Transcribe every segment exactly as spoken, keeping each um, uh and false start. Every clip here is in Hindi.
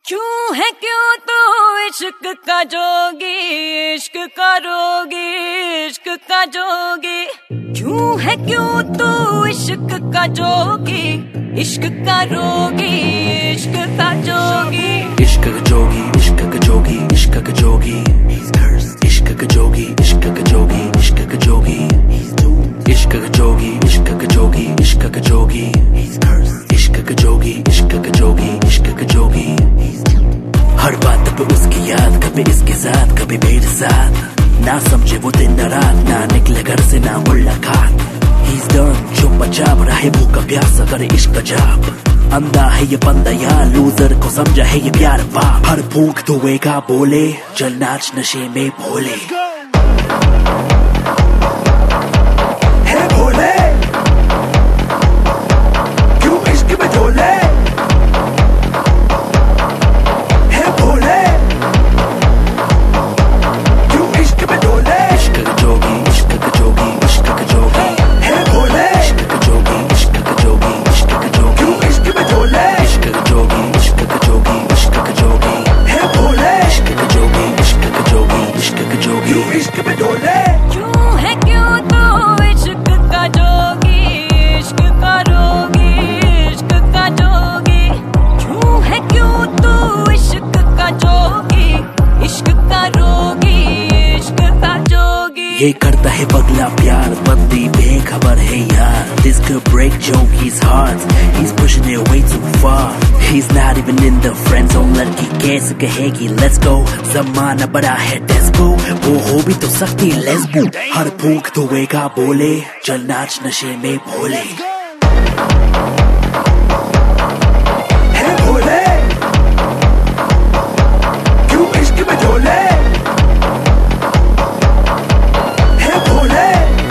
क्यों है क्यों तो इश्क का जोगी, इश्क का रोगी, इश्क का जोगी। क्यों है क्यों तो इश्क का जोगी, इश्क का रोगी, इश्क का जोगी। इश्क का जोगी, इश्क का जोगी, इश्क का जोगी, इश्क का जोगी, इश्क का जोगी, इश्क का जोगी, इश्क का जोगी, इश्क का जोगी, इश्क का जोगी, इश्क का जोगी, इश्क का जोगी, इश्क का जोगी। हर बात पे उसकी याद, कभी इसके साथ कभी मेरे साथ। ना समझे वो दिन न रात, ना निकले घर से ना मुलाकात। He's done जो बचाव रहे वो का प्यास करे इश्क का जाप। अंधा है ये बंदा यार, लूजर को समझा है ये प्यार बाप। हर भूख धुएगा बोले, चल नाच नशे में भोले। है भोले क्यों इश्क में झोले। है भोले क्यों इश्क में झोले। इश्क का जोगी, इश्क का जोगी, इश्क का जोगी। है भोले इश्क का जोगी, इश्क का जोगी, इश्क का जोगी। क्यों इश्क में झोले। इश्क का जोगी, इश्क का जोगी, इश्क का जोगी। है भोले इश्क का जोगी, इश्क का जोगी, इश्क का जोगी। क्यों इश्क में झोले। क्यों है क्यों तो इश्क का जोगी, इश्क का रोगी, इश्क का जोगी। क्यों है क्यों तो इश्क का जोगी, इश्क का रोगी, इश्क का जोगी। ये करता है पगला प्यार, बंदी बेखबर है यार। This could break Jogi's heart, he's pushing it way too far. He's not even in the friend zone, लड़की कैसे कहेगी let's go। जमाना बड़ा है डेस्पो, वो हो भी तो सकती लेस्बो। हर भूख धुएगा बोले, चल नाच नशे में भोले। है भोले क्यों इश्क में झोले। है भोले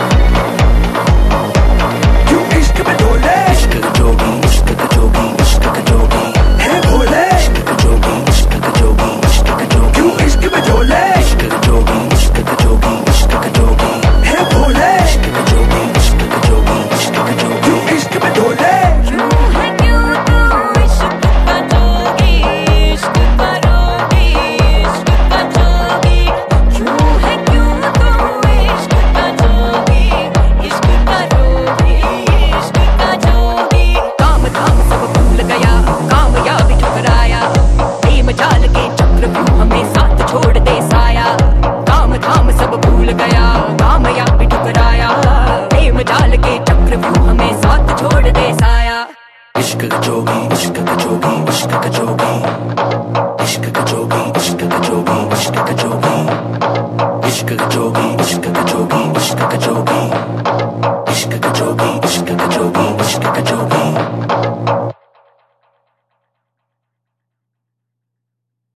क्यों इश्क में झोले। इश्क का जोगी, इश्क का जोगी, इश्क का जोगी। है भोले इश्क का जोगी, इश्क का जोगी, इश्क का जोगी। क्यों इश्क में झोले। इश्क का जोगी, इश्क का जोगी, इश्क का जोगी। है भोले इश्क का जोगी, इश्क का जोगी, इश्क का जोगी। क्यों इश्क में झोले। क्यों है क्यों तो इश्क का जोगी, इश्क का रोगी, इश्क का जोगी। क्यों है क्यों तो इश्क का जोगी, इश्क का रोगी, इश्क का जोगी। काम धाम सब भूल गया, कामयाबी ठुकराया। प्रेम जाल के चक्रव्यूह हमें साथ छोड़ दे साया। काम धाम सब भूल गया, कामयाबी ठुकराया। प्रेम जाल के चक्रव्यूह हमें साथ छोड़ दे साया। इश्क का जोगी, इश्क का जोगी, इश्क का जोगी, इश्क का जोगी, इश्क का जोगी, इश्क का जोगी, इश्क का जोगी, इश्क का जोगी, इश्क का जोगी, इश्क का जोगी, इश्क का जोगी, इश्क का जोगी।